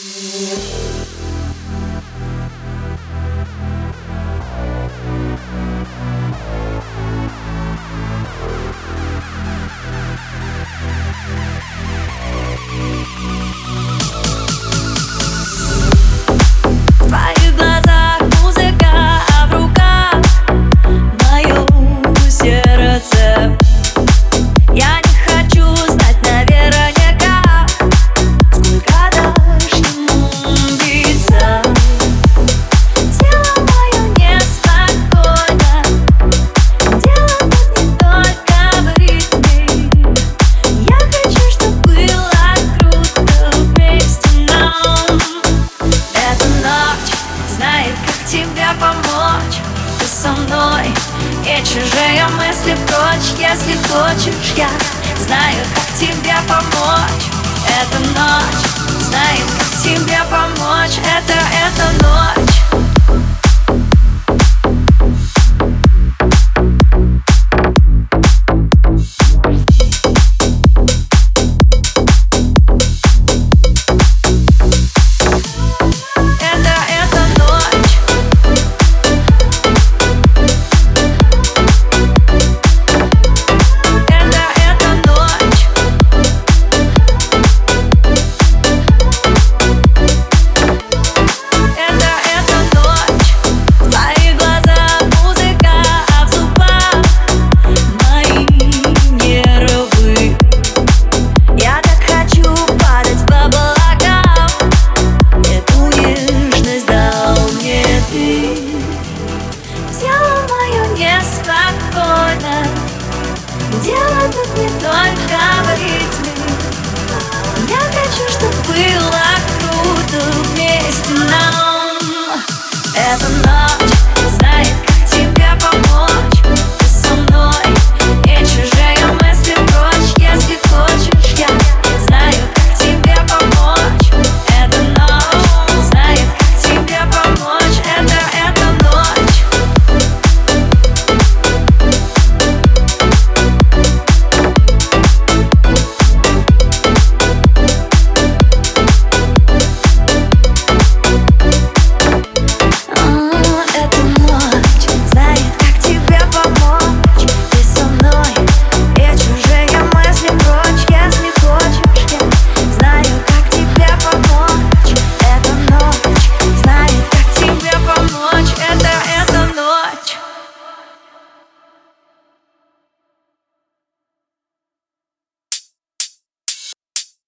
В твоих глазах музыка, а в руках мое сердце. Я не хочу знать наверняка, сколько дашь ему биться. Тело мое неспокойно, дело тут не только в ритме. Я хочу, чтоб было круто вместе нам. Эта ночь знает, как тебе помочь. Ты со мной и чужие мысли прочь. Если хочешь, я знаю, как тебе помочь. Эта ночь знает, как тебе помочь. Это ночь.